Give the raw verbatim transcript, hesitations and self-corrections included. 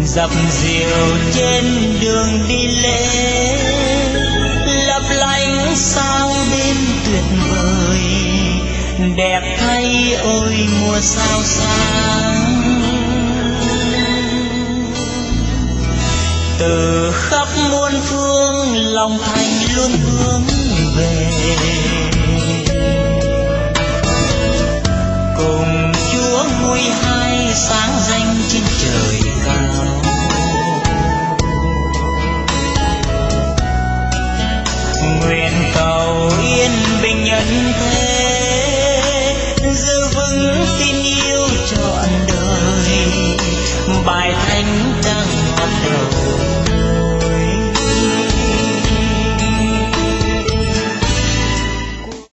dập dìu trên đường đi lễ, lấp lánh sao đêm tuyệt vời, đẹp thay ôi mùa sao sáng. Từ khắp muôn phương lòng thành luôn hướng về, cùng Chúa ngôi hai sáng danh